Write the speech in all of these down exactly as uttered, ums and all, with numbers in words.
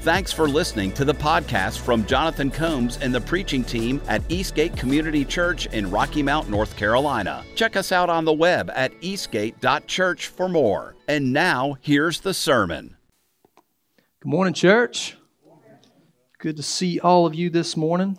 Thanks for listening to the podcast from Jonathan Combs and the preaching team at Eastgate Community Church in Rocky Mount, North Carolina. Check us out on the web at eastgate dot church for more. And now, here's the sermon. Good morning, church. Good to see all of you this morning.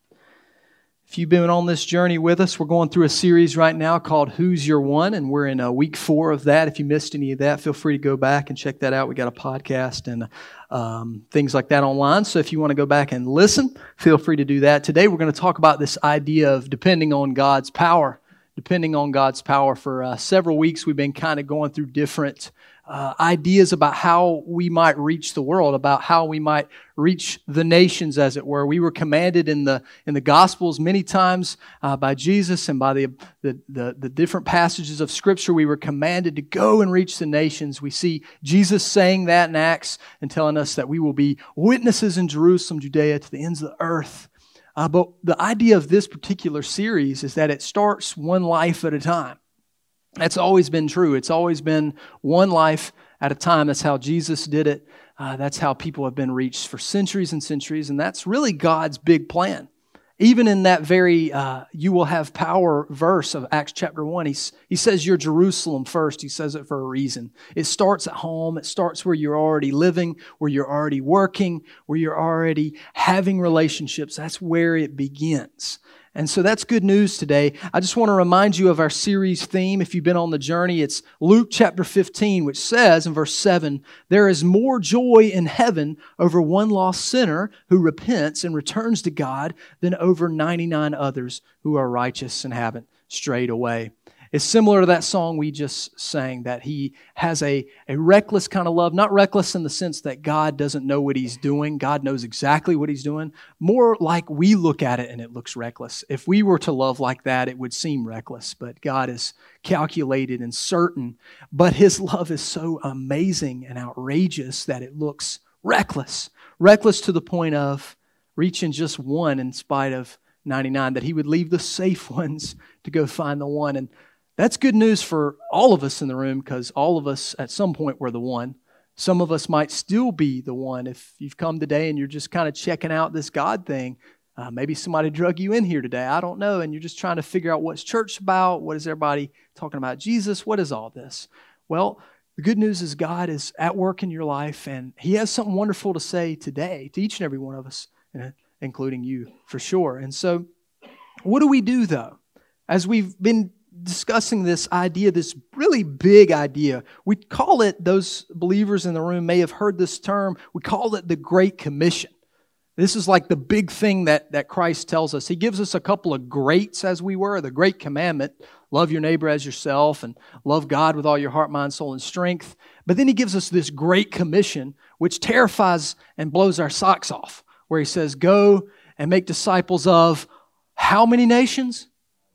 If you've been on this journey with us, we're going through a series right now called Who's Your One, and we're in uh, week four of that. If you missed any of that, feel free to go back and check that out. We got a podcast and um, things like that online, so if you want to go back and listen, feel free to do that. Today we're going to talk about this idea of depending on God's power. Depending on God's power. For uh, several weeks, we've been kind of going through different uh, ideas about how we might reach the world, about how we might reach the nations, as it were. We were commanded in the in the Gospels many times uh, by Jesus and by the, the the the different passages of Scripture. We were commanded to go and reach the nations. We see Jesus saying that in Acts and telling us that we will be witnesses in Jerusalem, Judea, to the ends of the earth. Uh, but the idea of this particular series is that it starts one life at a time. That's always been true. It's always been one life at a time. That's how Jesus did it. Uh, that's how people have been reached for centuries and centuries. And that's really God's big plan. Even in that very uh, you will have power verse of Acts chapter one, he's, he says you're Jerusalem first. He says it for a reason. It starts at home. It starts where you're already living, where you're already working, where you're already having relationships. That's where it begins. And so that's good news today. I just want to remind you of our series theme. If you've been on the journey, it's Luke chapter fifteen, which says in verse seven, there is more joy in heaven over one lost sinner who repents and returns to God than over ninety-nine others who are righteous and haven't strayed away. It's similar to that song we just sang, that He has a, a reckless kind of love. Not reckless in the sense that God doesn't know what He's doing. God knows exactly what He's doing. More like we look at it and it looks reckless. If we were to love like that, it would seem reckless. But God is calculated and certain. But His love is so amazing and outrageous that it looks reckless. Reckless to the point of reaching just one in spite of ninety-nine. That He would leave the safe ones to go find the one. And that's good news for all of us in the room, because all of us at some point were the one. Some of us might still be the one. If you've come today and you're just kind of checking out this God thing, uh, maybe somebody drug you in here today, I don't know, and you're just trying to figure out what's church about, what is everybody talking about Jesus, what is all this? Well, the good news is God is at work in your life, and He has something wonderful to say today to each and every one of us, including you for sure. And so what do we do, though? As we've been discussing this idea, this really big idea. We call it, those believers in the room may have heard this term, we call it the Great Commission. This is like the big thing that, that Christ tells us. He gives us a couple of greats, as we were, the Great Commandment, love your neighbor as yourself and love God with all your heart, mind, soul, and strength. But then He gives us this Great Commission, which terrifies and blows our socks off, where He says, go and make disciples of how many nations?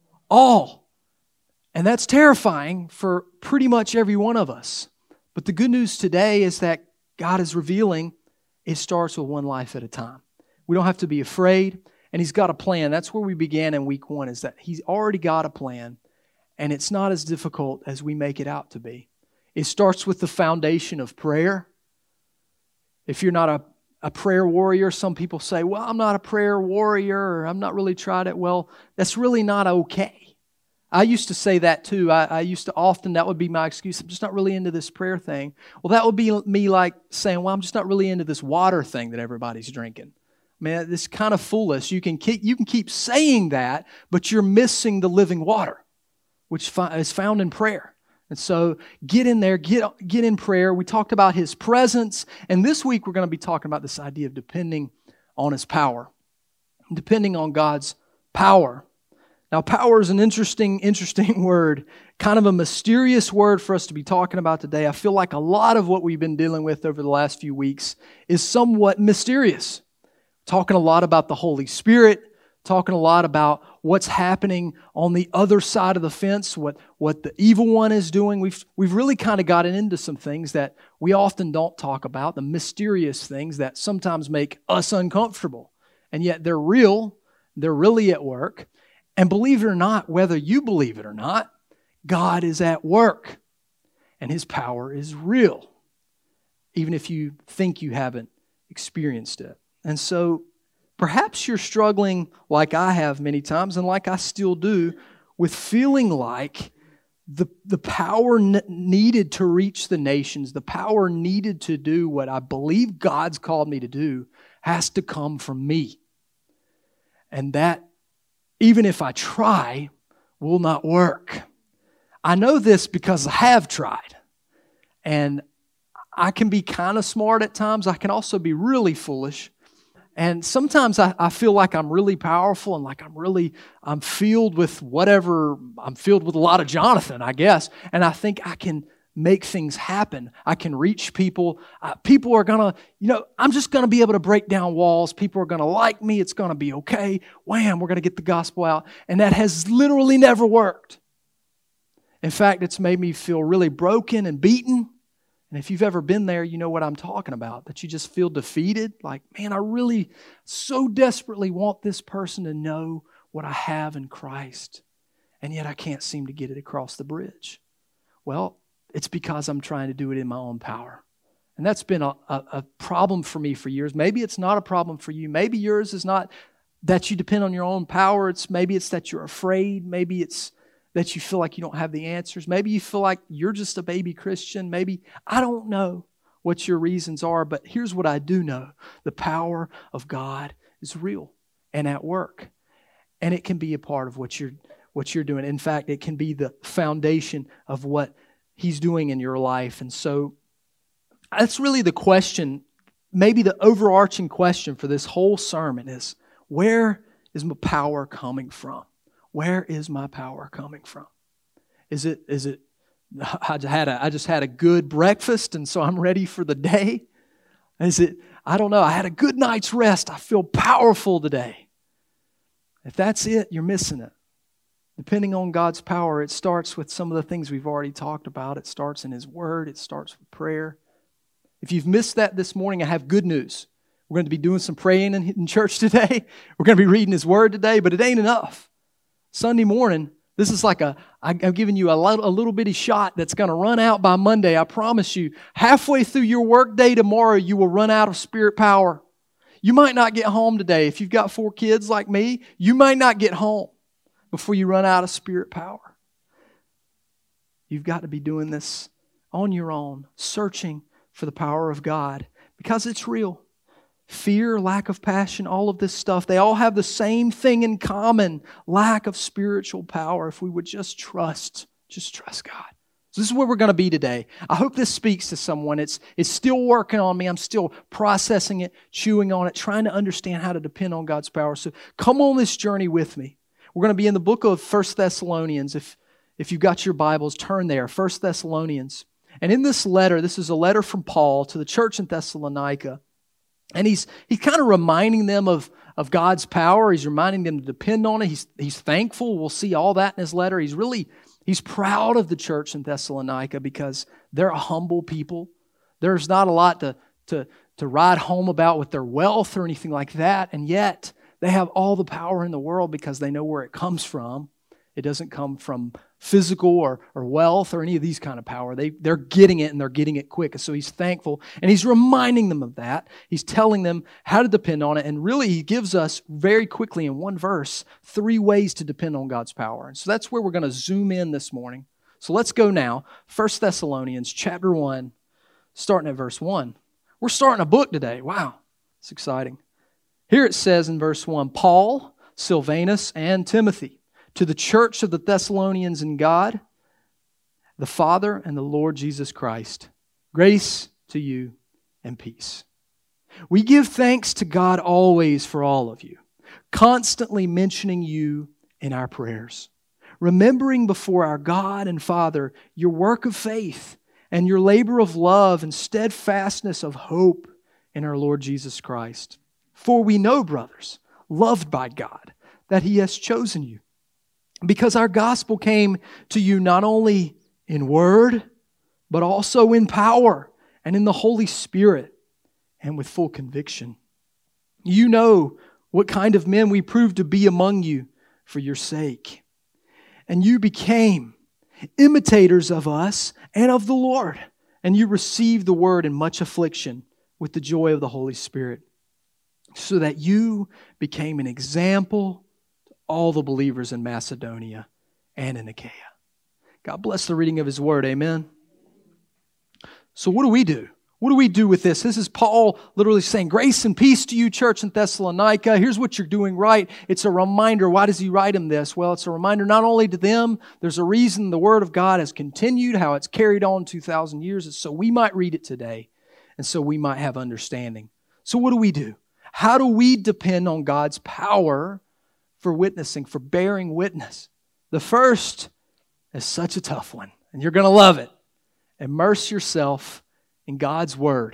All. And that's terrifying for pretty much every one of us. But the good news today is that God is revealing it starts with one life at a time. We don't have to be afraid, and He's got a plan. That's where we began in week one, is that He's already got a plan, and it's not as difficult as we make it out to be. It starts with the foundation of prayer. If you're not a, a prayer warrior, some people say, well, I'm not a prayer warrior, or I'm not really tried it. Well, that's really not okay. I used to say that too. I, I used to often, that would be my excuse. I'm just not really into this prayer thing. Well, that would be me like saying, well, I'm just not really into this water thing that everybody's drinking. Man, it's kind of foolish. You can keep, you can keep saying that, but you're missing the living water, which is found in prayer. And so get in there, get, get in prayer. We talked about His presence. And this week we're going to be talking about this idea of depending on His power. Depending on God's power. Now, power is an interesting, interesting word, kind of a mysterious word for us to be talking about today. I feel like a lot of what we've been dealing with over the last few weeks is somewhat mysterious. Talking a lot about the Holy Spirit, talking a lot about what's happening on the other side of the fence, what, what the evil one is doing. We've, we've really kind of gotten into some things that we often don't talk about, the mysterious things that sometimes make us uncomfortable. And yet they're real, they're really at work. And believe it or not, whether you believe it or not, God is at work and His power is real. Even if you think you haven't experienced it. And so perhaps you're struggling like I have many times and like I still do with feeling like the, the power n- needed to reach the nations, the power needed to do what I believe God's called me to do has to come from me. And that, even if I try, will not work. I know this because I have tried. And I can be kind of smart at times. I can also be really foolish. And sometimes I, I feel like I'm really powerful and like I'm really, I'm filled with whatever, I'm filled with a lot of Jonathan, I guess. And I think I can make things happen. I can reach people. Uh, people are going to, you know, I'm just going to be able to break down walls. People are going to like me. It's going to be okay. Wham, we're going to get the gospel out. And that has literally never worked. In fact, it's made me feel really broken and beaten. And if you've ever been there, you know what I'm talking about, that you just feel defeated. Like, man, I really so desperately want this person to know what I have in Christ. And yet I can't seem to get it across the bridge. Well, it's because I'm trying to do it in my own power. And that's been a, a, a problem for me for years. Maybe it's not a problem for you. Maybe yours is not that you depend on your own power. It's maybe it's that you're afraid. Maybe it's that you feel like you don't have the answers. Maybe you feel like you're just a baby Christian. Maybe, I don't know what your reasons are, but here's what I do know. The power of God is real and at work. And it can be a part of what you're, what you're doing. In fact, it can be the foundation of what He's doing in your life. And so that's really the question, maybe the overarching question for this whole sermon is, where is my power coming from? Where is my power coming from? Is it, is it, I had a, I just had a good breakfast and so I'm ready for the day? Is it, I don't know, I had a good night's rest. I feel powerful today. If that's it, you're missing it. Depending on God's power, it starts with some of the things we've already talked about. It starts in His Word. It starts with prayer. If you've missed that this morning, I have good news. We're going to be doing some praying in, in church today. We're going to be reading His Word today, but it ain't enough. Sunday morning, this is like a, I'm giving you a little, a little bitty shot that's going to run out by Monday. I promise you, halfway through your work day tomorrow, you will run out of spirit power. You might not get home today. If you've got four kids like me, you might not get home before you run out of spirit power. You've got to be doing this on your own, searching for the power of God because it's real. Fear, lack of passion, all of this stuff, they all have the same thing in common. Lack of spiritual power. If we would just trust, just trust God. So this is where we're going to be today. I hope this speaks to someone. It's, it's still working on me. I'm still processing it, chewing on it, trying to understand how to depend on God's power. So come on this journey with me. We're going to be in the book of First Thessalonians. If, if you've got your Bibles, turn there. First Thessalonians. And in this letter, this is a letter from Paul to the church in Thessalonica. And he's he's kind of reminding them of, of God's power. He's reminding them to depend on it. He's, he's thankful. We'll see all that in his letter. He's really, he's proud of the church in Thessalonica because they're a humble people. There's not a lot to, to, to ride home about with their wealth or anything like that. And yet, they have all the power in the world because they know where it comes from. It doesn't come from physical or, or wealth or any of these kind of power. They, they're getting it and they're getting it quick. So he's thankful and he's reminding them of that. He's telling them how to depend on it. And really he gives us very quickly in one verse, three ways to depend on God's power. And so that's where we're going to zoom in this morning. So let's go now. First Thessalonians chapter one, starting at verse one. We're starting a book today. Wow, it's exciting. Here it says in verse one, Paul, Silvanus, and Timothy, to the church of the Thessalonians in God, the Father and the Lord Jesus Christ, grace to you and peace. We give thanks to God always for all of you, constantly mentioning you in our prayers, remembering before our God and Father your work of faith and your labor of love and steadfastness of hope in our Lord Jesus Christ. For we know, brothers, loved by God, that He has chosen you, because our gospel came to you not only in word, but also in power and in the Holy Spirit and with full conviction. You know what kind of men we proved to be among you for your sake. And you became imitators of us and of the Lord. And you received the word in much affliction with the joy of the Holy Spirit, so that you became an example to all the believers in Macedonia and in Achaia. God bless the reading of His Word. Amen. So what do we do? What do we do with this? This is Paul literally saying, grace and peace to you, church in Thessalonica. Here's what you're doing right. It's a reminder. Why does he write them this? Well, it's a reminder not only to them, there's a reason the Word of God has continued, how it's carried on two thousand years. It's so we might read it today, and so we might have understanding. So what do we do? How do we depend on God's power for witnessing, for bearing witness? The first is such a tough one, and you're going to love it. Immerse yourself in God's Word.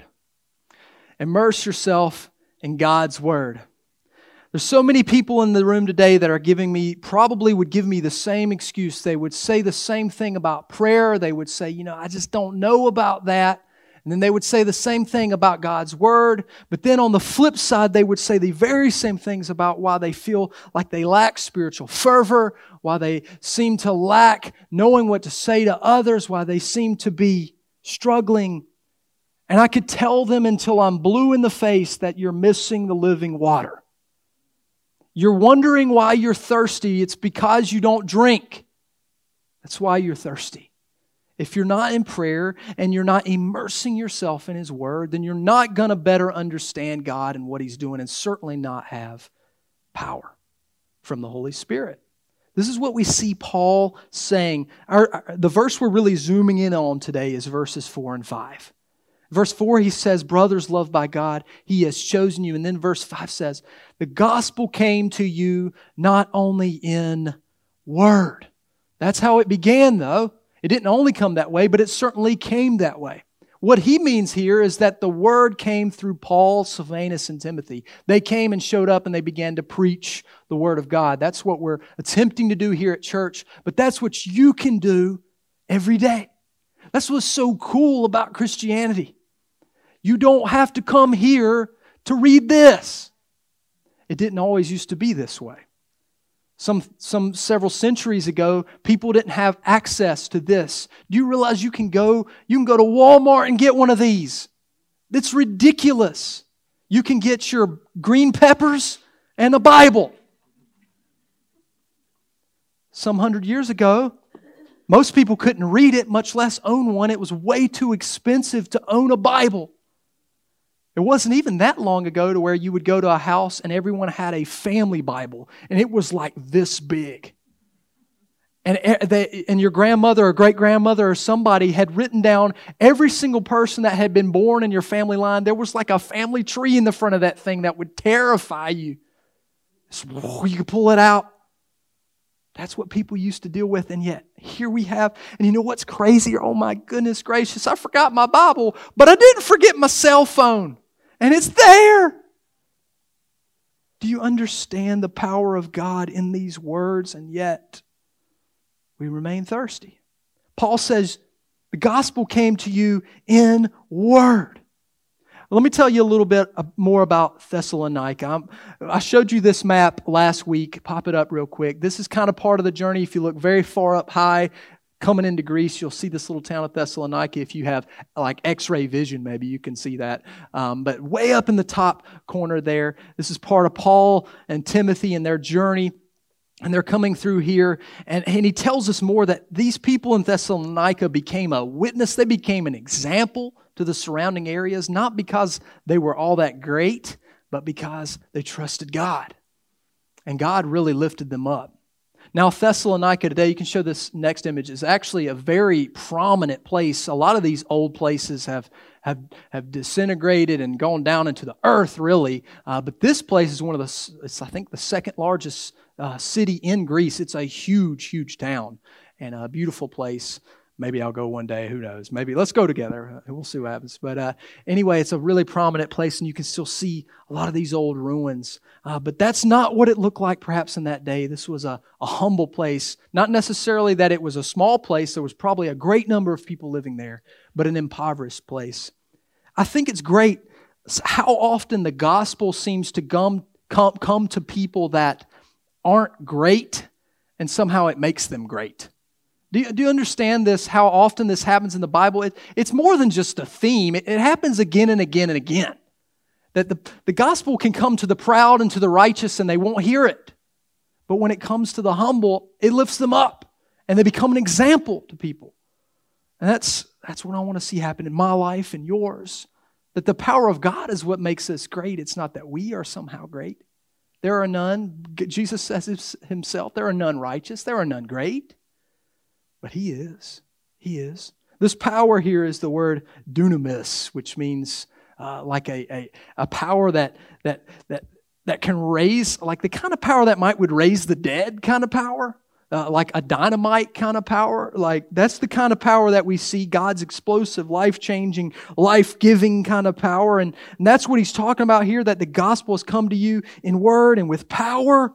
Immerse yourself in God's Word. There's so many people in the room today that are giving me, probably would give me the same excuse. They would say the same thing about prayer. They would say, you know, I just don't know about that. And then they would say the same thing about God's Word. But then on the flip side, they would say the very same things about why they feel like they lack spiritual fervor, why they seem to lack knowing what to say to others, why they seem to be struggling. And I could tell them until I'm blue in the face that you're missing the living water. You're wondering why you're thirsty. It's because you don't drink. That's why you're thirsty. If you're not in prayer and you're not immersing yourself in His Word, then you're not going to better understand God and what He's doing, and certainly not have power from the Holy Spirit. This is what we see Paul saying. Our, our, the verse we're really zooming in on today is verses four and five. Verse four, he says, brothers loved by God, He has chosen you. And then verse five says, the gospel came to you not only in word. That's how it began, though. It didn't only come that way, but it certainly came that way. What he means here is that the word came through Paul, Silvanus, and Timothy. They came and showed up and they began to preach the Word of God. That's what we're attempting to do here at church, but that's what you can do every day. That's what's so cool about Christianity. You don't have to come here to read this. It didn't always used to be this way. Some, some several centuries ago, people didn't have access to this. Do you realize you can go, you can go to Walmart and get one of these? It's ridiculous. You can get your green peppers and a Bible. Some hundred years ago, most people couldn't read it, much less own one. It was way too expensive to own a Bible. It wasn't even that long ago to where you would go to a house and everyone had a family Bible, and it was like this big. And, they, and your grandmother or great-grandmother or somebody had written down every single person that had been born in your family line. There was like a family tree in the front of that thing that would terrify you. So you could pull it out. That's what people used to deal with, and yet here we have, and you know what's crazy? Oh my goodness gracious, I forgot my Bible, but I didn't forget my cell phone, and it's there. Do you understand the power of God in these words? And yet, we remain thirsty. Paul says, the gospel came to you in word. Let me tell you a little bit more about Thessalonica. I showed you this map last week. Pop it up real quick. This is kind of part of the journey. If you look very far up high, coming into Greece, you'll see this little town of Thessalonica. If you have like X-ray vision, maybe you can see that. Um, but way up in the top corner there, this is part of Paul and Timothy and their journey. And they're coming through here, and, and he tells us more that these people in Thessalonica became a witness. They became an example to the surrounding areas, not because they were all that great, but because they trusted God. And God really lifted them up. Now, Thessalonica today, you can show this next image, is actually a very prominent place. A lot of these old places have have, have disintegrated and gone down into the earth, really. Uh, but this place is one of the, it's, I think, the second largest uh, city in Greece. It's a huge, huge town and a beautiful place. Maybe I'll go one day. Who knows? Maybe let's go together. We'll see what happens. But uh, anyway, it's a really prominent place, and you can still see a lot of these old ruins. Uh, but that's not what it looked like perhaps in that day. This was a, a humble place. Not necessarily that it was a small place. There was probably a great number of people living there, but an impoverished place. I think it's great how often the gospel seems to come, come, come to people that aren't great, and somehow it makes them great. Do you, do you understand this, how often this happens in the Bible? It, it's more than just a theme. It, it happens again and again and again. That the, the gospel can come to the proud and to the righteous and they won't hear it. But when it comes to the humble, it lifts them up and they become an example to people. And that's, that's what I want to see happen in my life and yours. That the power of God is what makes us great. It's not that we are somehow great. There are none, Jesus says himself, there are none righteous, there are none great. But He is. He is. This power here is the word dunamis, which means uh, like a, a, a power that, that, that, that can raise, like the kind of power that might would raise the dead kind of power. Uh, like a dynamite kind of power. Like that's the kind of power that we see, God's explosive, life-changing, life-giving kind of power. And, and that's what He's talking about here, that the gospel has come to you in word and with power.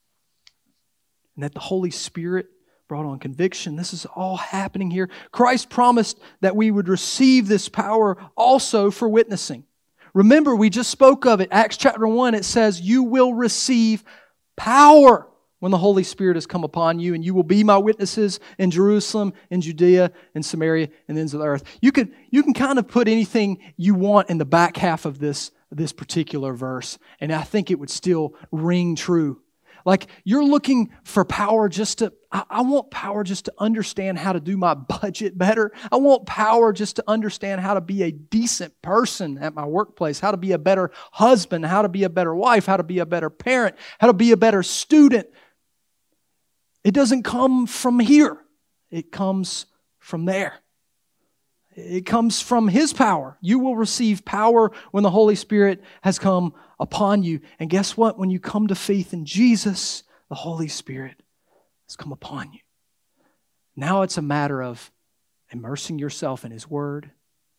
And that the Holy Spirit brought on conviction. This is all happening here. Christ promised that we would receive this power also for witnessing. Remember, we just spoke of it. Acts chapter one, it says, you will receive power when the Holy Spirit has come upon you, and you will be my witnesses in Jerusalem, in Judea, in Samaria, and the ends of the earth. You can, you can kind of put anything you want in the back half of this, this particular verse, and I think it would still ring true. Like, you're looking for power just to, I, I want power just to understand how to do my budget better. I want power just to understand how to be a decent person at my workplace, how to be a better husband, how to be a better wife, how to be a better parent, how to be a better student. It doesn't come from here. It comes from there. It comes from His power. You will receive power when the Holy Spirit has come upon you. And guess what? When you come to faith in Jesus, the Holy Spirit has come upon you. Now it's a matter of immersing yourself in His Word.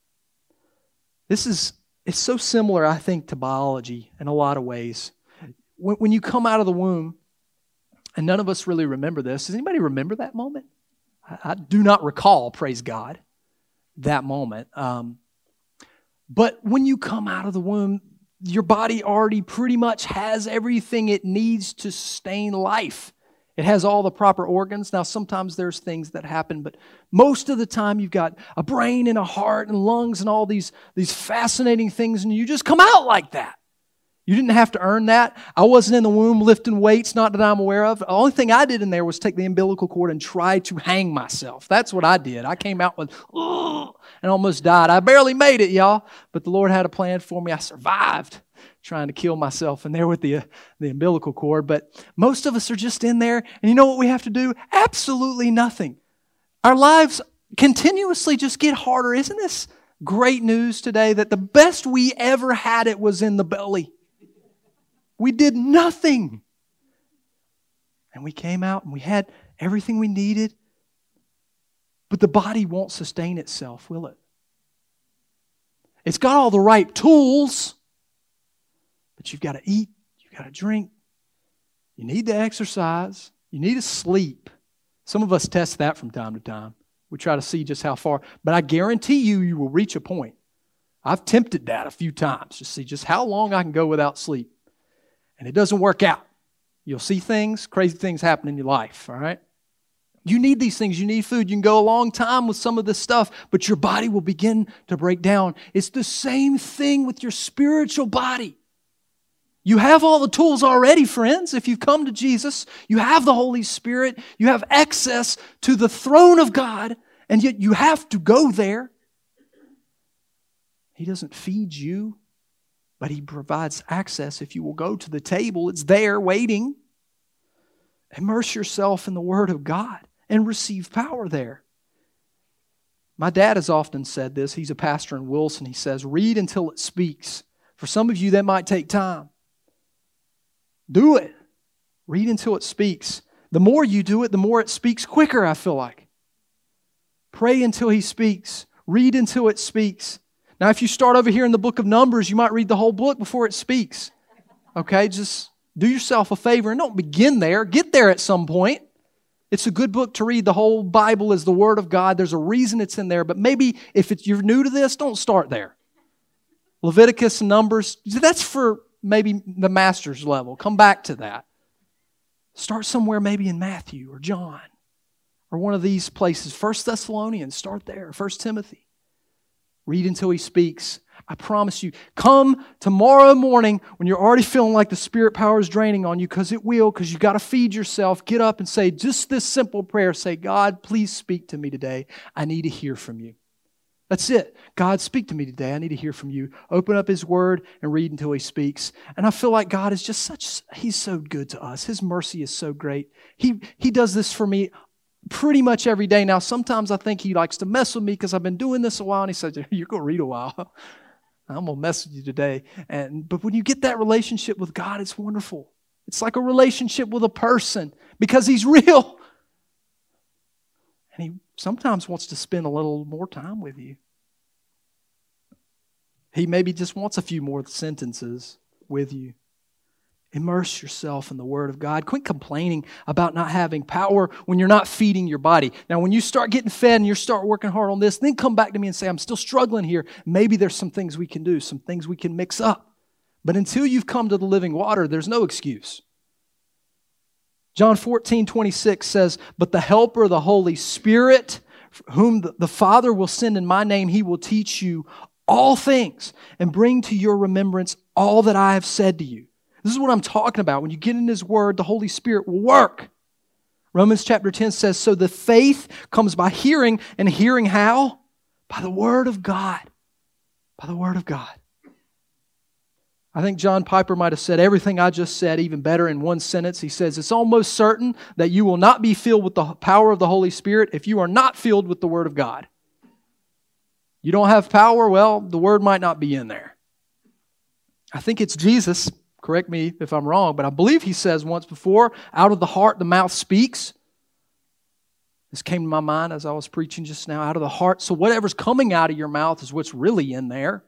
This is, it's so similar, I think, to biology in a lot of ways. When, when you come out of the womb, and none of us really remember this. Does anybody remember that moment? I, I do not recall, praise God, that moment. Um, but when you come out of the womb, your body already pretty much has everything it needs to sustain life. It has all the proper organs. Now, sometimes there's things that happen, but most of the time you've got a brain and a heart and lungs and all these, these fascinating things, and you just come out like that. You didn't have to earn that. I wasn't in the womb lifting weights, not that I'm aware of. The only thing I did in there was take the umbilical cord and try to hang myself. That's what I did. I came out with, ugh, and almost died. I barely made it, y'all. But the Lord had a plan for me. I survived trying to kill myself in there with the, uh, the umbilical cord. But most of us are just in there. And you know what we have to do? Absolutely nothing. Our lives continuously just get harder. Isn't this great news today that the best we ever had it was in the belly? We did nothing. And we came out and we had everything we needed. But the body won't sustain itself, will it? It's got all the right tools, but you've got to eat, you've got to drink, you need to exercise, you need to sleep. Some of us test that from time to time. We try to see just how far. But I guarantee you, you will reach a point. I've tempted that a few times to see just how long I can go without sleep. And it doesn't work out. You'll see things, crazy things happen in your life, all right? You need these things. You need food. You can go a long time with some of this stuff, but your body will begin to break down. It's the same thing with your spiritual body. You have all the tools already, friends. If you've come to Jesus, you have the Holy Spirit. You have access to the throne of God, and yet you have to go there. He doesn't feed you, but He provides access. If you will go to the table, it's there waiting. Immerse yourself in the Word of God and receive power there. My dad has often said this. He's a pastor in Wilson. He says, read until it speaks. For some of you, that might take time. Do it. Read until it speaks. The more you do it, the more it speaks quicker, I feel like. Pray until He speaks. Read until it speaks. Now, if you start over here in the book of Numbers, you might read the whole book before it speaks. Okay, just do yourself a favor and don't begin there. Get there at some point. It's a good book to read. The whole Bible is the Word of God. There's a reason it's in there. But maybe if it's, you're new to this, don't start there. Leviticus and Numbers, that's for maybe the master's level. Come back to that. Start somewhere maybe in Matthew or John. or one of these places. First Thessalonians, start there. First Timothy. Read until he speaks. I promise you, come tomorrow morning when you're already feeling like the Spirit power is draining on you, because it will, because you've got to feed yourself. Get up and say just this simple prayer. Say, God, please speak to me today. I need to hear from you. That's it. God, speak to me today. I need to hear from you. Open up His Word and read until He speaks. And I feel like God is just such, He's so good to us. His mercy is so great. He, he does this for me pretty much every day. Now, sometimes I think He likes to mess with me because I've been doing this a while, and He says, you're going to read a while. I'm going to mess with you today. And But when you get that relationship with God, it's wonderful. It's like a relationship with a person because He's real. And He sometimes wants to spend a little more time with you. He maybe just wants a few more sentences with you. Immerse yourself in the Word of God. Quit complaining about not having power when you're not feeding your body. Now, when you start getting fed and you start working hard on this, then come back to me and say, I'm still struggling here. Maybe there's some things we can do, some things we can mix up. But until you've come to the living water, there's no excuse. John fourteen twenty-six says, but the Helper, the Holy Spirit, whom the Father will send in my name, He will teach you all things and bring to your remembrance all that I have said to you. This is what I'm talking about. When you get in His Word, the Holy Spirit will work. Romans chapter ten says, so the faith comes by hearing, and hearing how? By the Word of God. By the Word of God. I think John Piper might have said everything I just said even better in one sentence. He says, it's almost certain that you will not be filled with the power of the Holy Spirit if you are not filled with the Word of God. You don't have power? Well, the Word might not be in there. I think it's Jesus. Correct me if I'm wrong, but I believe He says once before, out of the heart the mouth speaks. This came to my mind as I was preaching just now, out of the heart. So whatever's coming out of your mouth is what's really in there.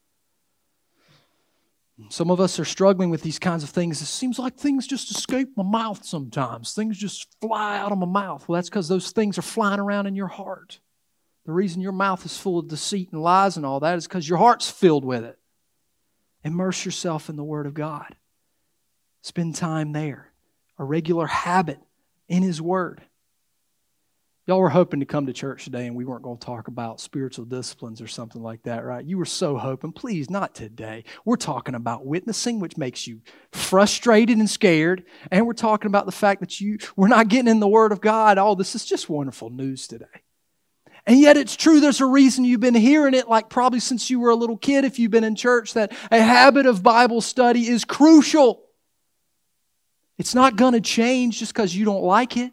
Some of us are struggling with these kinds of things. It seems like things just escape my mouth sometimes. Things just fly out of my mouth. Well, that's because those things are flying around in your heart. The reason your mouth is full of deceit and lies and all that is because your heart's filled with it. Immerse yourself in the Word of God. Spend time there. A regular habit in His Word. Y'all were hoping to come to church today and we weren't going to talk about spiritual disciplines or something like that, right? You were so hoping. Please, not today. We're talking about witnessing, which makes you frustrated and scared. And we're talking about the fact that you we're not getting in the Word of God. Oh, this is just wonderful news today. And yet it's true, there's a reason you've been hearing it, like probably since you were a little kid, if you've been in church, that a habit of Bible study is crucial. It's not going to change just because you don't like it.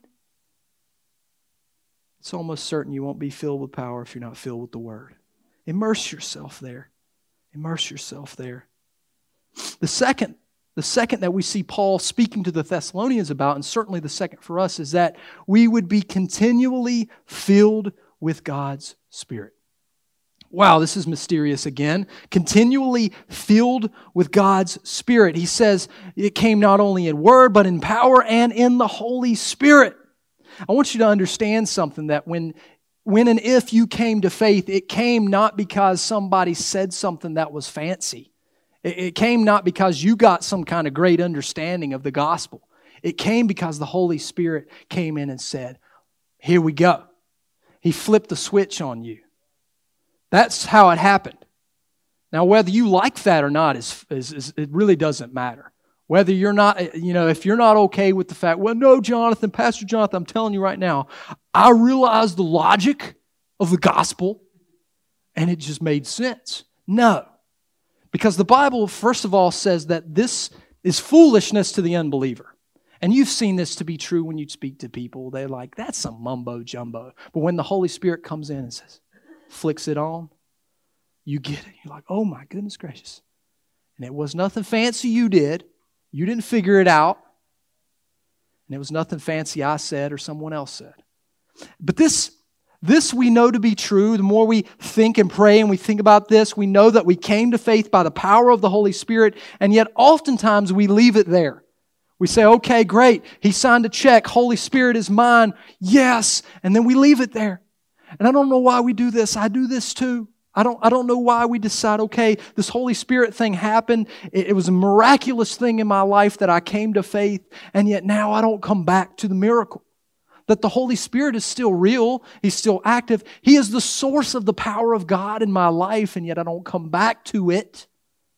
It's almost certain you won't be filled with power if you're not filled with the Word. Immerse yourself there. Immerse yourself there. The second, the second that we see Paul speaking to the Thessalonians about, and certainly the second for us, is that we would be continually filled with God's Spirit. Wow, this is mysterious again. Continually filled with God's Spirit. He says it came not only in word, but in power and in the Holy Spirit. I want you to understand something, that when, when and if you came to faith, it came not because somebody said something that was fancy. It, it came not because you got some kind of great understanding of the gospel. It came because the Holy Spirit came in and said, here we go. He flipped the switch on you. That's how it happened. Now, whether you like that or not, is, is, is it really doesn't matter. Whether you're not, you know, if you're not okay with the fact, well, no, Jonathan, Pastor Jonathan, I'm telling you right now, I realize the logic of the gospel, and it just made sense. No. Because the Bible, first of all, says that this is foolishness to the unbeliever. And you've seen this to be true when you speak to people. They're like, that's some mumbo jumbo. But when the Holy Spirit comes in and says, flicks it on, you get it. You're like, oh my goodness gracious. And it was nothing fancy you did. You didn't figure it out. And it was nothing fancy I said or someone else said. But this, this we know to be true. The more we think and pray and we think about this, we know that we came to faith by the power of the Holy Spirit, and yet oftentimes we leave it there. We say, okay, great. He signed a check. Holy Spirit is mine. Yes. And then we leave it there. And I don't know why we do this. I do this too. I don't, I don't know why we decide, okay, this Holy Spirit thing happened. It, it was a miraculous thing in my life that I came to faith, and yet now I don't come back to the miracle. that the Holy Spirit is still real. He's still active. He is the source of the power of God in my life, and yet I don't come back to it.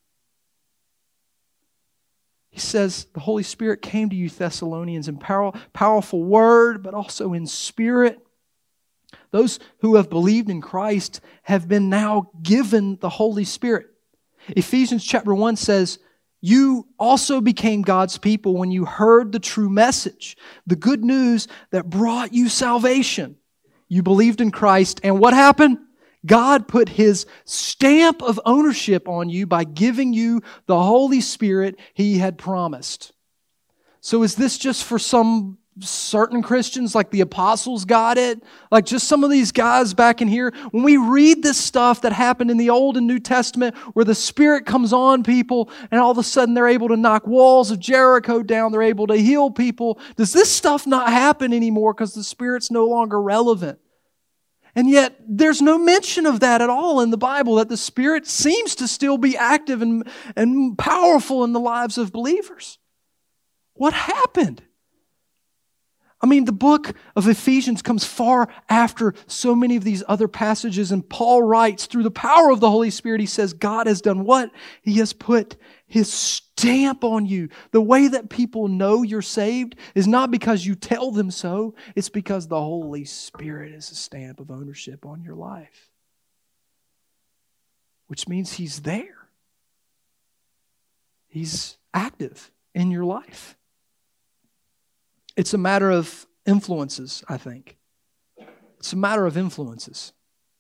He says the Holy Spirit came to you, Thessalonians, in power, powerful word, but also in spirit. Those who have believed in Christ have been now given the Holy Spirit. Ephesians chapter one says, you also became God's people when you heard the true message, the good news that brought you salvation. You believed in Christ, and what happened? God put His stamp of ownership on you by giving you the Holy Spirit He had promised. So is this just for some certain Christians, like the apostles got it? Like just some of these guys back in here? When we read this stuff that happened in the Old and New Testament where the Spirit comes on people and all of a sudden they're able to knock walls of Jericho down, they're able to heal people, does this stuff not happen anymore because the Spirit's no longer relevant? And yet, there's no mention of that at all in the Bible, that the Spirit seems to still be active and, and powerful in the lives of believers. What happened? I mean, the book of Ephesians comes far after so many of these other passages, and Paul writes, through the power of the Holy Spirit, he says, God has done what? He has put His stamp on you. The way that people know you're saved is not because you tell them so, it's because the Holy Spirit is a stamp of ownership on your life. Which means He's there. He's active in your life. It's a matter of influences, I think. It's a matter of influences.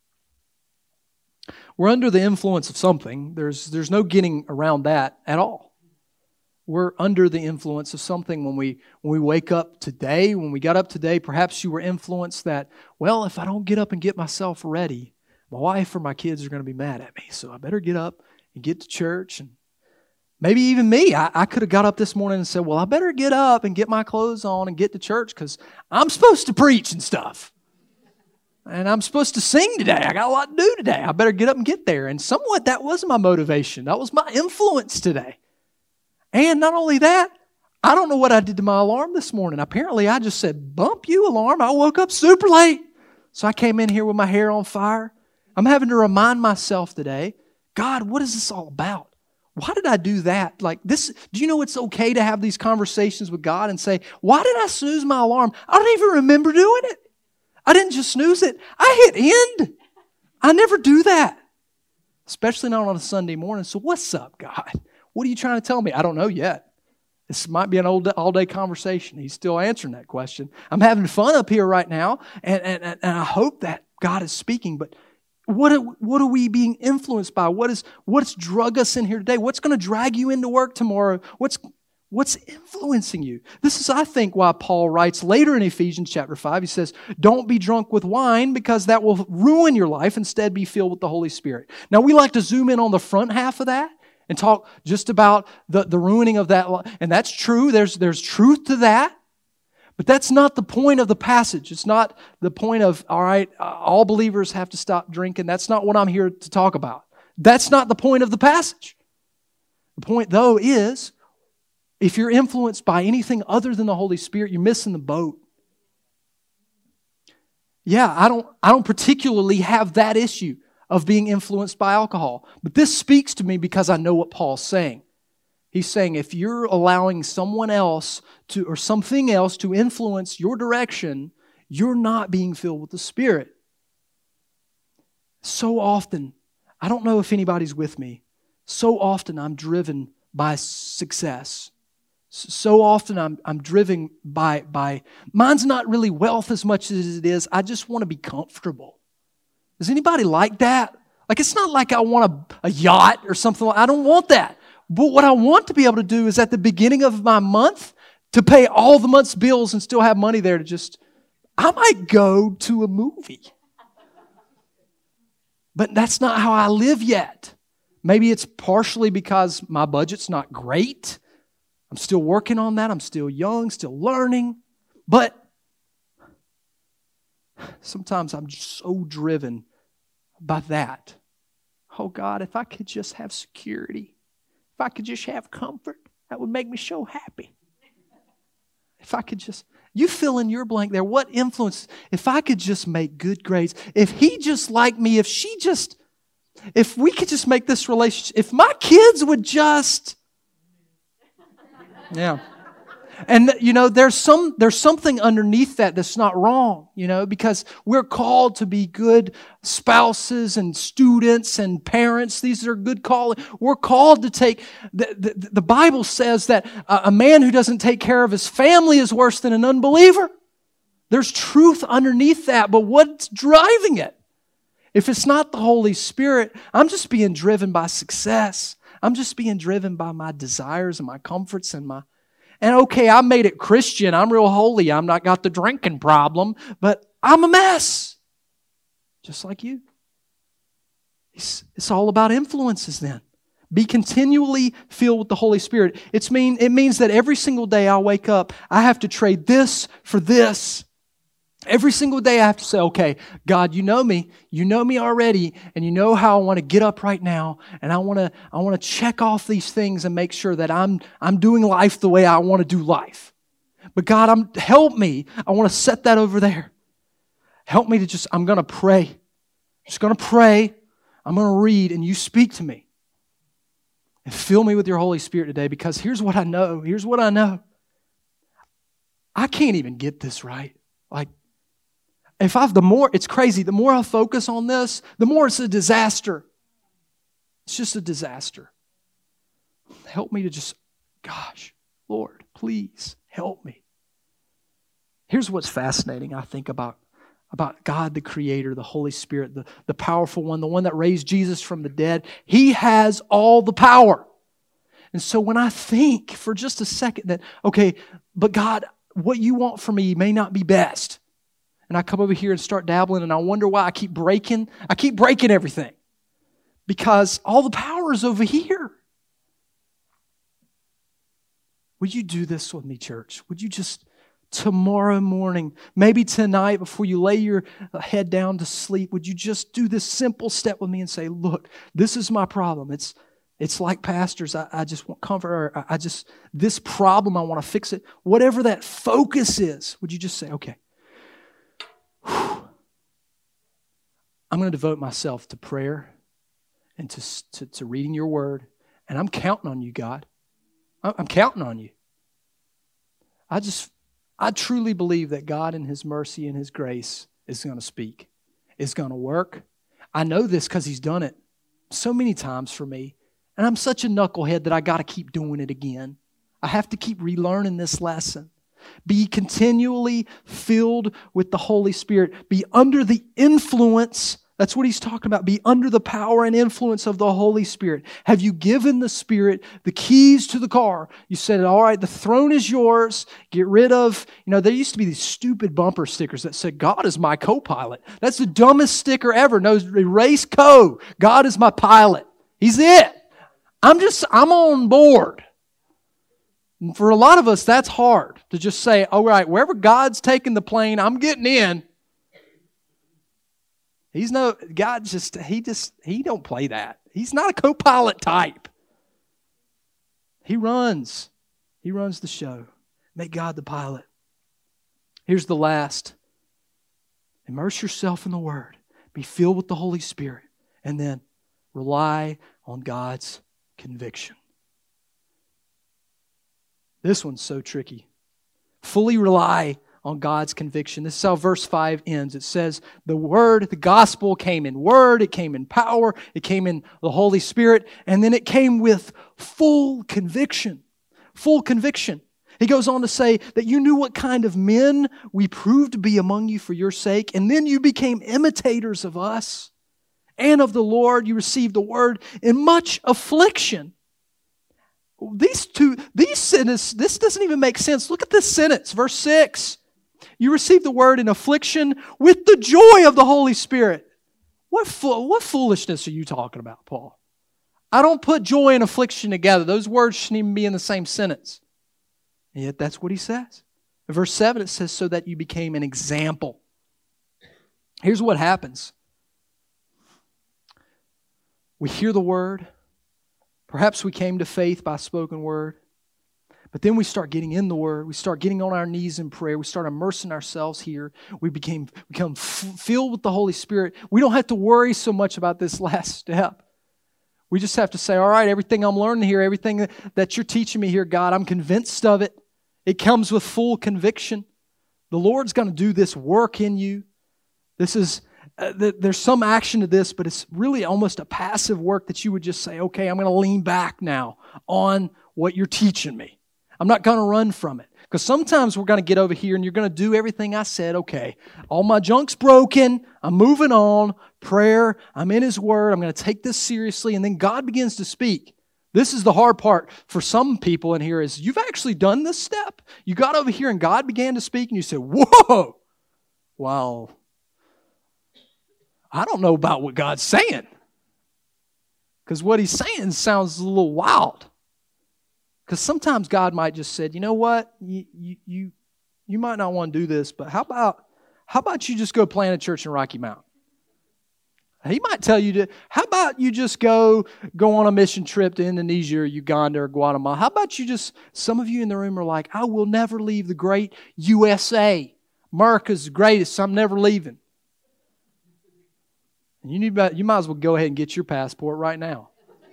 We're under the influence of something. There's, there's no getting around that at all. We're under the influence of something when we, when we wake up today. When we got up today, perhaps you were influenced that, well, if I don't get up and get myself ready, my wife or my kids are going to be mad at me. So I better get up and get to church. And maybe even me, I, I could have got up this morning and said, well, I better get up and get my clothes on and get to church because I'm supposed to preach and stuff. And I'm supposed to sing today. I got a lot to do today. I better get up and get there. And somewhat that was my motivation. That was my influence today. And not only that, I don't know what I did to my alarm this morning. Apparently I just said, bump you alarm. I woke up super late. So I came in here with my hair on fire. I'm having to remind myself today, God, what is this all about? Why did I do that? Like this, do you know it's okay to have these conversations with God and say, why did I snooze my alarm? I don't even remember doing it. I didn't just snooze it. I hit end. I never do that. Especially not on a Sunday morning. So what's up, God? What are you trying to tell me? I don't know yet. This might be an old all-day conversation. He's still answering that question. I'm having fun up here right now, and, and, and I hope that God is speaking, but What are, what are we being influenced by? What is what's drug us in here today? What's going to drag you into work tomorrow? What's what's influencing you? This is, I think, why Paul writes later in Ephesians chapter five. He says, don't be drunk with wine because that will ruin your life. Instead, be filled with the Holy Spirit. Now, we like to zoom in on the front half of that and talk just about the, the ruining of that. And that's true. There's, there's truth to that. But that's not the point of the passage. It's not the point of, all right, all believers have to stop drinking. That's not what I'm here to talk about. That's not the point of the passage. The point, though, is if you're influenced by anything other than the Holy Spirit, you're missing the boat. Yeah, I don't, I don't particularly have that issue of being influenced by alcohol. But this speaks to me because I know what Paul's saying. He's saying if you're allowing someone else to, or something else to influence your direction, you're not being filled with the Spirit. So often, I don't know if anybody's with me, so often I'm driven by success. So often I'm, I'm driven by, by, mine's not really wealth as much as it is, I just want to be comfortable. Is anybody like that? Like it's not like I want a, a yacht or something like I don't want that. But what I want to be able to do is at the beginning of my month to pay all the month's bills and still have money there to just, I might go to a movie. But that's not how I live yet. Maybe it's partially because my budget's not great. I'm still working on that. I'm still young, still learning. But sometimes I'm just so driven by that. Oh God, if I could just have security. If I could just have comfort, that would make me so happy. If I could just, You fill in your blank there. What influence? If I could just make good grades, if he just liked me, if she just, if we could just make this relationship, if my kids would just, yeah. And, you know, there's some there's something underneath that that's not wrong, you know, because we're called to be good spouses and students and parents. These are good callings. We're called to take, the, the, the Bible says that a, a man who doesn't take care of his family is worse than an unbeliever. There's truth underneath that, but what's driving it? If it's not the Holy Spirit, I'm just being driven by success. I'm just being driven by my desires and my comforts and my And okay, I made it Christian. I'm real holy. I'm not got the drinking problem, but I'm a mess. Just like you. It's, it's all about influences then. Be continually filled with the Holy Spirit. It's mean, it means that every single day I wake up, I have to trade this for this. Every single day I have to say, okay, God, you know me. You know me already, and you know how I want to get up right now, and I want to I want to check off these things and make sure that I'm I'm doing life the way I want to do life. But God, I'm help me. I want to set that over there. Help me to just, I'm going to pray. I'm just going to pray. I'm going to read, and you speak to me. And fill me with your Holy Spirit today, because here's what I know. Here's what I know. I can't even get this right. Like, If I've, the more, it's crazy, the more I focus on this, the more it's a disaster. It's just a disaster. Help me to just, gosh, Lord, please help me. Here's what's fascinating, I think, about, about God, the Creator, the Holy Spirit, the, the powerful one, the one that raised Jesus from the dead. He has all the power. And so when I think for just a second that, okay, but God, what you want for me may not be best. And I come over here and start dabbling, and I wonder why I keep breaking. I keep breaking everything. Because all the power is over here. Would you do this with me, church? Would you just, tomorrow morning, maybe tonight before you lay your head down to sleep, would you just do this simple step with me and say, look, this is my problem. It's it's like pastors, I, I just want comfort, or I just, this problem, I want to fix it. Whatever that focus is, would you just say, okay, I'm going to devote myself to prayer and to, to, to reading your word. And I'm counting on you, God. I'm counting on you. I just, I truly believe that God in His mercy and His grace is going to speak. It's going to work. I know this because He's done it so many times for me. And I'm such a knucklehead that I got to keep doing it again. I have to keep relearning this lesson. Be continually filled with the Holy Spirit. Be under the influence. That's what he's talking about. Be under the power and influence of the Holy Spirit. Have you given the Spirit the keys to the car? You said, all right, the throne is yours. Get rid of, you know, there used to be these stupid bumper stickers that said, God is my co-pilot. That's the dumbest sticker ever. No, erase co. God is my pilot. He's it. I'm just, I'm on board. And for a lot of us, that's hard to just say, all right, wherever God's taking the plane, I'm getting in. He's no, God just, he just, he don't play that. He's not a co-pilot type. He runs. He runs the show. Make God the pilot. Here's the last. Immerse yourself in the Word. Be filled with the Holy Spirit. And then rely on God's conviction. This one's so tricky. Fully rely on God's conviction. This is how verse five ends. It says, the Word, the gospel came in word, it came in power, it came in the Holy Spirit, and then it came with full conviction. Full conviction. He goes on to say that you knew what kind of men we proved to be among you for your sake, and then you became imitators of us and of the Lord. You received the Word in much affliction. These two, these sentences, this doesn't even make sense. Look at this sentence, verse six. You received the Word in affliction with the joy of the Holy Spirit. What, fo- what foolishness are you talking about, Paul? I don't put joy and affliction together. Those words shouldn't even be in the same sentence. And yet that's what he says. In verse seven it says, so that you became an example. Here's what happens. We hear the Word. Perhaps we came to faith by spoken word. But then we start getting in the Word. We start getting on our knees in prayer. We start immersing ourselves here. We became, become f- filled with the Holy Spirit. We don't have to worry so much about this last step. We just have to say, all right, everything I'm learning here, everything that, that you're teaching me here, God, I'm convinced of it. It comes with full conviction. The Lord's going to do this work in you. This is, uh, th- there's some action to this, but it's really almost a passive work that you would just say, okay, I'm going to lean back now on what you're teaching me. I'm not going to run from it. Because sometimes we're going to get over here and you're going to do everything I said. Okay, all my junk's broken. I'm moving on. Prayer. I'm in His Word. I'm going to take this seriously. And then God begins to speak. This is the hard part for some people in here is you've actually done this step. You got over here and God began to speak and you said, whoa, wow, I don't know about what God's saying. Because what He's saying sounds a little wild. Because sometimes God might just said, you know what, you, you you you might not want to do this, but how about how about you just go plant a church in Rocky Mount? He might tell you to, how about you just go go on a mission trip to Indonesia or Uganda or Guatemala? How about you just, some of you in the room are like, I will never leave the great U S A. America's the greatest, I'm never leaving. And you need, you might as well go ahead and get your passport right now.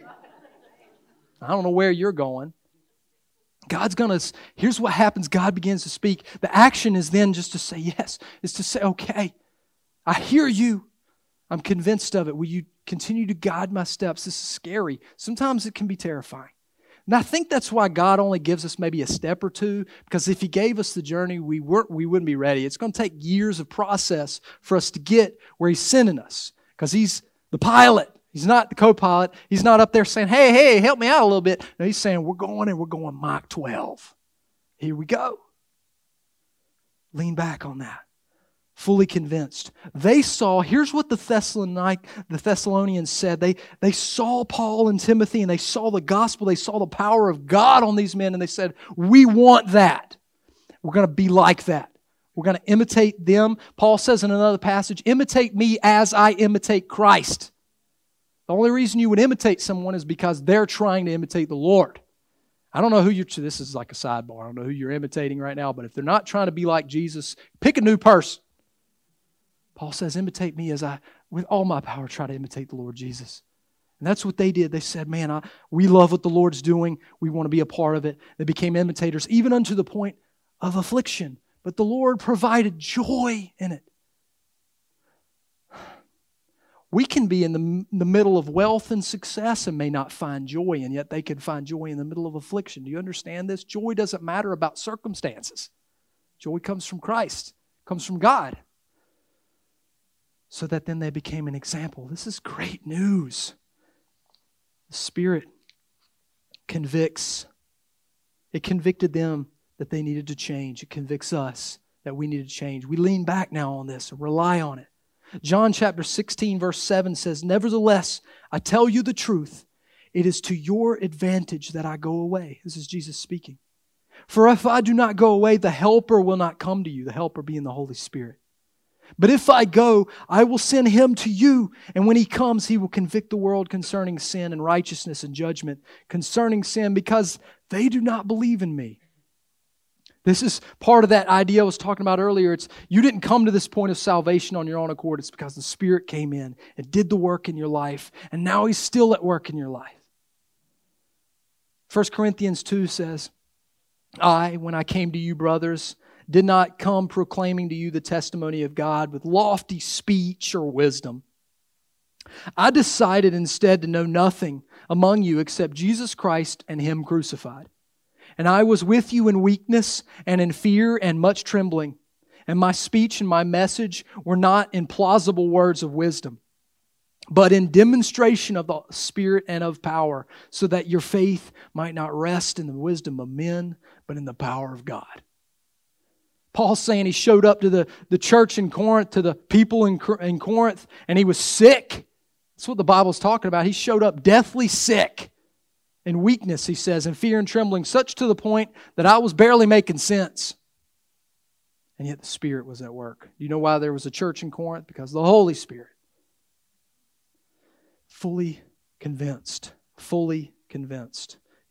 I don't know where you're going. God's going to, here's what happens. God begins to speak. The action is then just to say yes. Is to say, okay, I hear you. I'm convinced of it. Will you continue to guide my steps? This is scary. Sometimes it can be terrifying. And I think that's why God only gives us maybe a step or two, because if He gave us the journey, we weren't, we wouldn't be ready. It's going to take years of process for us to get where He's sending us, because He's the pilot. He's not the co-pilot. He's not up there saying, hey, hey, help me out a little bit. No, He's saying, we're going and we're going Mach twelve. Here we go. Lean back on that. Fully convinced. They saw, here's what the Thessalonic, the Thessalonians said. They, they saw Paul and Timothy and they saw the gospel. They saw the power of God on these men and they said, we want that. We're going to be like that. We're going to imitate them. Paul says in another passage, imitate me as I imitate Christ. The only reason you would imitate someone is because they're trying to imitate the Lord. I don't know who you're, this is like a sidebar, I don't know who you're imitating right now, but if they're not trying to be like Jesus, pick a new person. Paul says, imitate me as I, with all my power, try to imitate the Lord Jesus. And that's what they did. They said, man, I, we love what the Lord's doing. We want to be a part of it. They became imitators, even unto the point of affliction. But the Lord provided joy in it. We can be in the, the middle of wealth and success and may not find joy, and yet they can find joy in the middle of affliction. Do you understand this? Joy doesn't matter about circumstances. Joy comes from Christ, comes from God. So that then they became an example. This is great news. The Spirit convicts. It convicted them that they needed to change. It convicts us that we need to change. We lean back now on this and rely on it. John chapter sixteen verse seven says, nevertheless, I tell you the truth, it is to your advantage that I go away. This is Jesus speaking. For if I do not go away, the Helper will not come to you, the Helper being the Holy Spirit. But if I go, I will send Him to you, and when He comes, He will convict the world concerning sin and righteousness and judgment, concerning sin, because they do not believe in me. This is part of that idea I was talking about earlier. It's you didn't come to this point of salvation on your own accord. It's because the Spirit came in and did the work in your life, and now He's still at work in your life. First Corinthians two says, I, when I came to you, brothers, did not come proclaiming to you the testimony of God with lofty speech or wisdom. I decided instead to know nothing among you except Jesus Christ and Him crucified. And I was with you in weakness and in fear and much trembling. And my speech and my message were not in plausible words of wisdom, but in demonstration of the Spirit and of power, so that your faith might not rest in the wisdom of men, but in the power of God. Paul's saying he showed up to the, the church in Corinth, to the people in, in Corinth, and he was sick. That's what the Bible's talking about. He showed up deathly sick. In weakness, he says, in fear and trembling, such to the point that I was barely making sense. And yet the Spirit was at work. You know why there was a church in Corinth? Because of the Holy Spirit. Fully convinced. Fully convinced.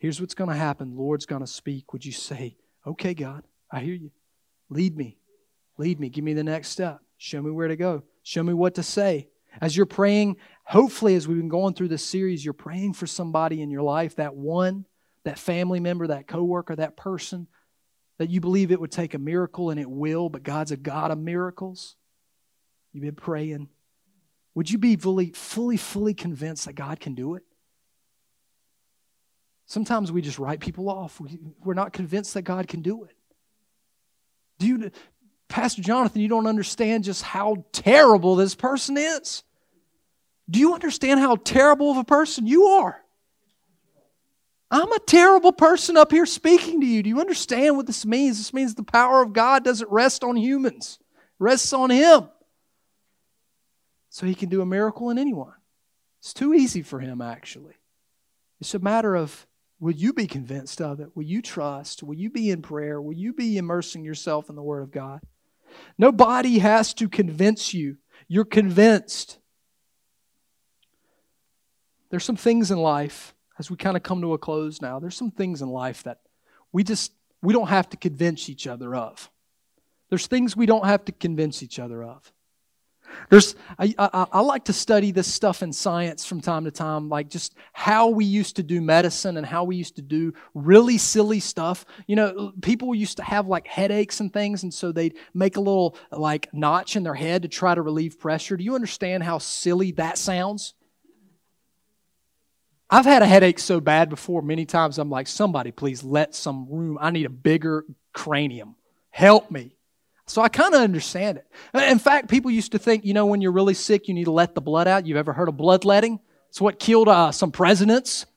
Here's what's going to happen. Lord's going to speak. Would you say, okay, God, I hear you. Lead me. Lead me. Give me the next step. Show me where to go. Show me what to say. As you're praying, hopefully as we've been going through this series, you're praying for somebody in your life, that one, that family member, that coworker, that person, that you believe it would take a miracle, and it will, but God's a God of miracles. You've been praying. Would you be fully, fully, fully convinced that God can do it? Sometimes we just write people off. We, we're not convinced that God can do it. Do you, Pastor Jonathan, you don't understand just how terrible this person is. Do you understand how terrible of a person you are? I'm a terrible person up here speaking to you. Do you understand what this means? This means the power of God doesn't rest on humans. It rests on Him. So He can do a miracle in anyone. It's too easy for Him, actually. It's a matter of, will you be convinced of it? Will you trust? Will you be in prayer? Will you be immersing yourself in the Word of God? Nobody has to convince you. You're convinced. There's some things in life, as we kind of come to a close now, there's some things in life that we just, we don't have to convince each other of. There's things we don't have to convince each other of. There's, I, I, I like to study this stuff in science from time to time, like just how we used to do medicine and how we used to do really silly stuff. You know, people used to have like headaches and things, and so they'd make a little like notch in their head to try to relieve pressure. Do you understand how silly that sounds? I've had a headache so bad before many times I'm like, somebody please let some room. I need a bigger cranium. Help me. So I kind of understand it. In fact, people used to think, you know, when you're really sick, you need to let the blood out. You've ever heard of bloodletting? It's what killed uh, some presidents.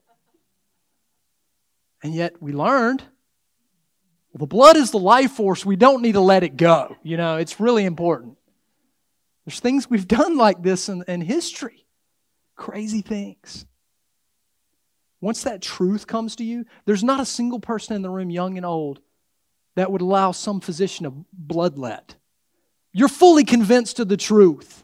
And yet we learned, well, the blood is the life force. We don't need to let it go. You know, it's really important. There's things we've done like this in, in history. Crazy things. Once that truth comes to you, there's not a single person in the room, young and old, that would allow some physician to bloodlet. You're fully convinced of the truth.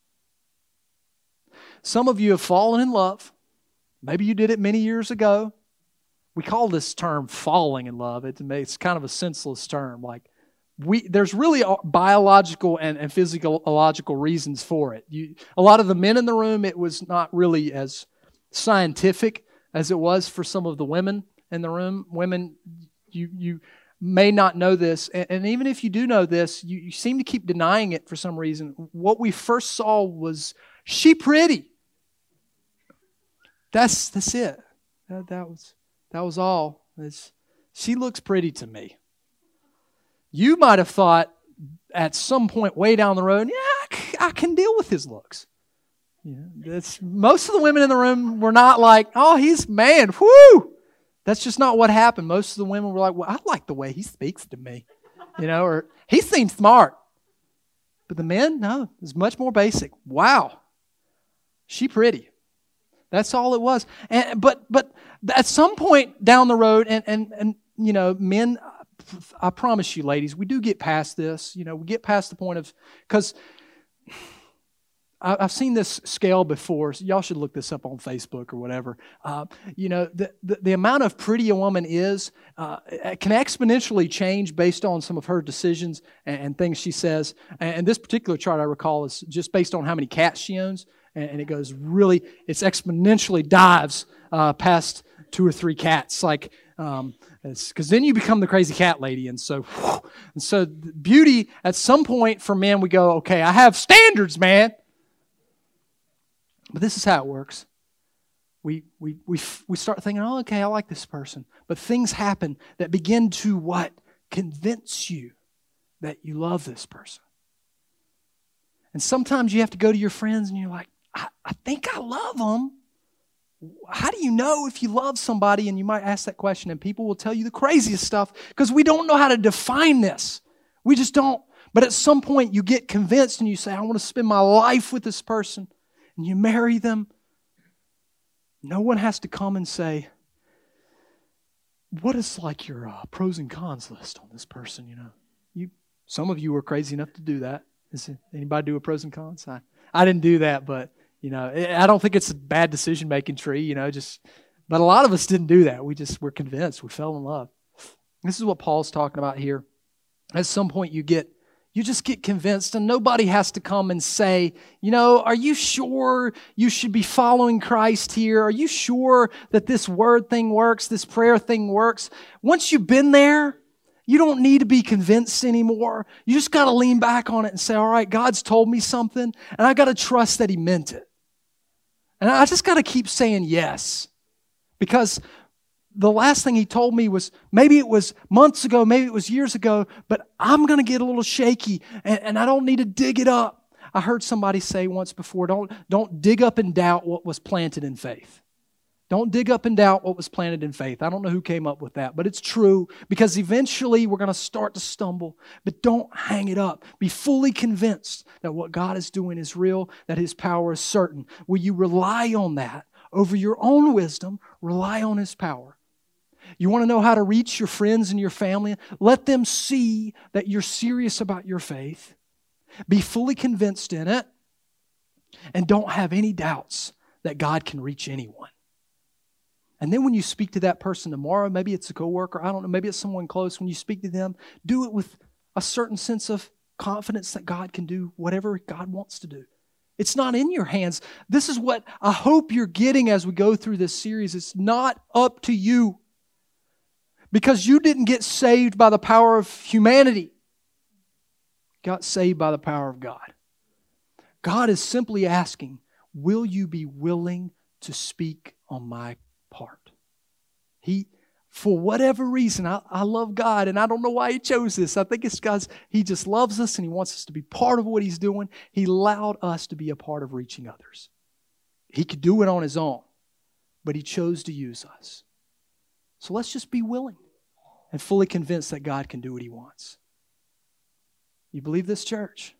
Some of you have fallen in love. Maybe you did it many years ago. We call this term falling in love. It, it's kind of a senseless term. Like we, there's really biological and, and physiological reasons for it. You, a lot of the men in the room, it was not really as scientific as it was for some of the women in the room. Women, you you may not know this, and, and even if you do know this, you, you seem to keep denying it for some reason. What we first saw was, she pretty. That's that's it. That, that was that was all. It's, she looks pretty to me. You might have thought at some point way down the road, yeah, I, c- I can deal with his looks. Yeah, that's, most of the women in the room were not like, oh, he's man, whoo! That's just not what happened. Most of the women were like, well, I like the way he speaks to me, you know, or he seems smart. But the men, no, it's much more basic. Wow, she pretty. That's all it was. And but but at some point down the road, and and and you know, men, I promise you, ladies, we do get past this. You know, we get past the point of, because I've seen this scale before. So y'all should look this up on Facebook or whatever. Uh, you know, the, the the amount of pretty a woman is uh, can exponentially change based on some of her decisions and, and things she says. And, and this particular chart I recall is just based on how many cats she owns, and, and it goes really, it's exponentially dives uh, past two or three cats. Like, um, because then you become the crazy cat lady, and so, and so beauty at some point for men we go, okay, I have standards, man. But this is how it works. We we we we start thinking, oh, okay, I like this person. But things happen that begin to what? Convince you that you love this person. And sometimes you have to go to your friends and you're like, I, I think I love them. How do you know if you love somebody? And you might ask that question, and people will tell you the craziest stuff because we don't know how to define this. We just don't. But at some point you get convinced and you say, I want to spend my life with this person. And you marry them. No one has to come and say, what is like your uh, pros and cons list on this person? You know, you. Some of you were crazy enough to do that. Is it, anybody do a pros and cons? I, I didn't do that, but you know, I don't think it's a bad decision making tree. You know, just But a lot of us didn't do that. We just were convinced. We fell in love. This is what Paul's talking about here. At some point you get, you just get convinced, and nobody has to come and say, you know, are you sure you should be following Christ here? Are you sure that this word thing works, this prayer thing works? Once you've been there, you don't need to be convinced anymore. You just got to lean back on it and say, all right, God's told me something, and I got to trust that He meant it. And I just got to keep saying yes. Because the last thing He told me was, maybe it was months ago, maybe it was years ago, but I'm going to get a little shaky, and, and I don't need to dig it up. I heard somebody say once before, don't, don't dig up and doubt what was planted in faith. Don't dig up and doubt what was planted in faith. I don't know who came up with that, but it's true, because eventually we're going to start to stumble. But don't hang it up. Be fully convinced that what God is doing is real, that His power is certain. Will you rely on that over your own wisdom? Rely on His power. You want to know how to reach your friends and your family? Let them see that you're serious about your faith. Be fully convinced in it. And don't have any doubts that God can reach anyone. And then when you speak to that person tomorrow, maybe it's a coworker, I don't know, maybe it's someone close, when you speak to them, do it with a certain sense of confidence that God can do whatever God wants to do. It's not in your hands. This is what I hope you're getting as we go through this series. It's not up to you. Because you didn't get saved by the power of humanity. You got saved by the power of God. God is simply asking, will you be willing to speak on my part? He, for whatever reason, I, I love God, and I don't know why He chose this. I think it's because He just loves us and He wants us to be part of what He's doing. He allowed us to be a part of reaching others. He could do it on His own, but He chose to use us. So let's just be willing and fully convinced that God can do what He wants. You believe this, church?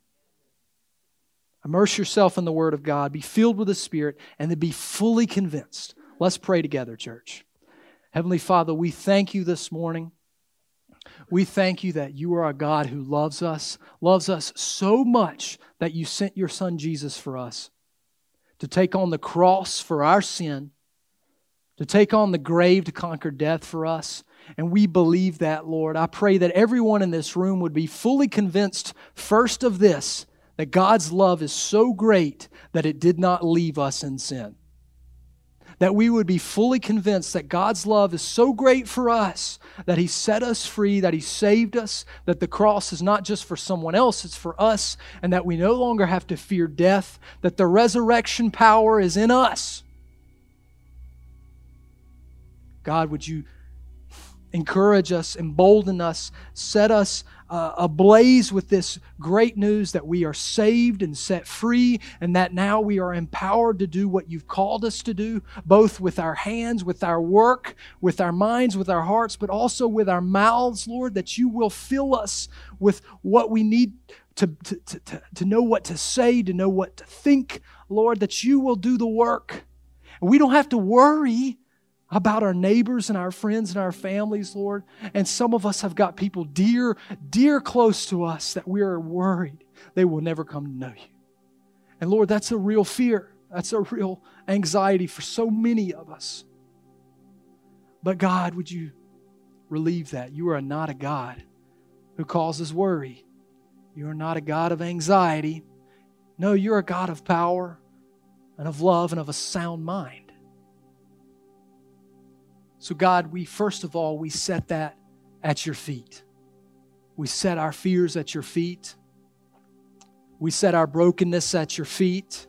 Immerse yourself in the Word of God. Be filled with the Spirit, and then be fully convinced. Let's pray together, church. Heavenly Father, we thank You this morning. We thank You that You are a God who loves us, loves us so much that You sent Your Son Jesus for us to take on the cross for our sin, to take on the grave to conquer death for us. And we believe that, Lord. I pray that everyone in this room would be fully convinced first of this, that God's love is so great that it did not leave us in sin. That we would be fully convinced that God's love is so great for us that He set us free, that He saved us, that the cross is not just for someone else, it's for us, and that we no longer have to fear death, that the resurrection power is in us. God, would You encourage us, embolden us, set us uh, ablaze with this great news that we are saved and set free, and that now we are empowered to do what You've called us to do, both with our hands, with our work, with our minds, with our hearts, but also with our mouths, Lord, that You will fill us with what we need to, to, to, to know what to say, to know what to think, Lord, that You will do the work. And we don't have to worry about our neighbors and our friends and our families, Lord. And some of us have got people dear, dear close to us that we are worried they will never come to know You. And Lord, that's a real fear. That's a real anxiety for so many of us. But God, would You relieve that? You are not a God who causes worry. You are not a God of anxiety. No, You're a God of power and of love and of a sound mind. So God, we first of all, we set that at Your feet. We set our fears at Your feet. We set our brokenness at Your feet.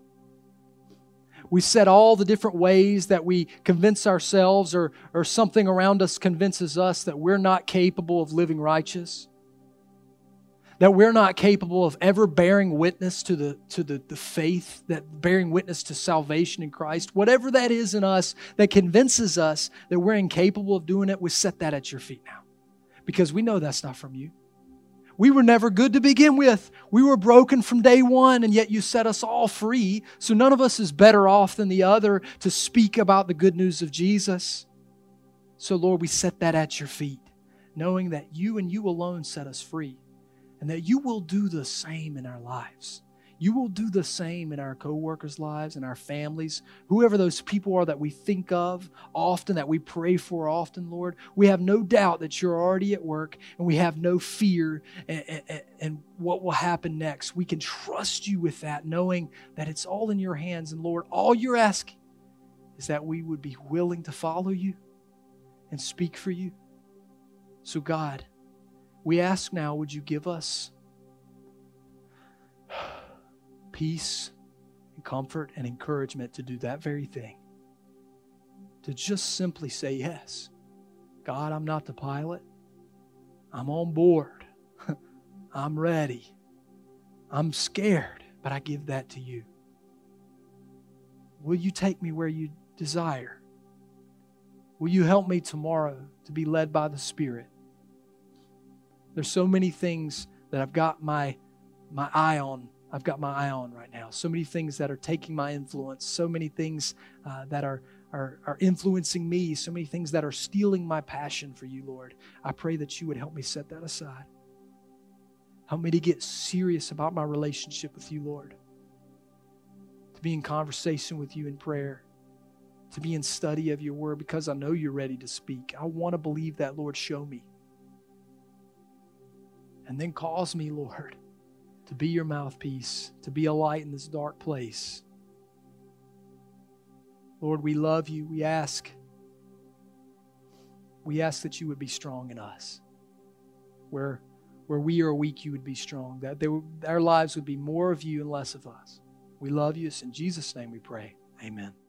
We set all the different ways that we convince ourselves or, or something around us convinces us that we're not capable of living righteous. That we're not capable of ever bearing witness to the to the, the faith, that bearing witness to salvation in Christ. Whatever that is in us that convinces us that we're incapable of doing it, we set that at Your feet now. Because we know that's not from You. We were never good to begin with. We were broken from day one, and yet You set us all free. So none of us is better off than the other to speak about the good news of Jesus. So Lord, we set that at Your feet, knowing that You and You alone set us free. And that You will do the same in our lives. you will do the same in our co-workers' lives and our families, whoever those people are that we think of often, that we pray for often, Lord. We have no doubt that you're already at work, and we have no fear and, and, and what will happen next. We can trust you with that, knowing that it's all in your hands. And Lord, all you're asking is that we would be willing to follow you and speak for you. So God, we ask now, would you give us peace and comfort and encouragement to do that very thing. To just simply say, yes, God, I'm not the pilot. I'm on board. I'm ready. I'm scared, but I give that to you. Will you take me where you desire? Will you help me tomorrow to be led by the Spirit? There's so many things that I've got my, my eye on. I've got my eye on right now. So many things that are taking my influence. So many things uh, that are, are, are influencing me. So many things that are stealing my passion for you, Lord. I pray that you would help me set that aside. Help me to get serious about my relationship with you, Lord. To be in conversation with you in prayer. To be in study of your word, because I know you're ready to speak. I want to believe that, Lord. Show me. And then cause me, Lord, to be your mouthpiece, to be a light in this dark place. Lord, we love you. We ask, we ask that you would be strong in us. Where, where we are weak, you would be strong. That there, our lives would be more of you and less of us. We love you. It's in Jesus' name we pray. Amen.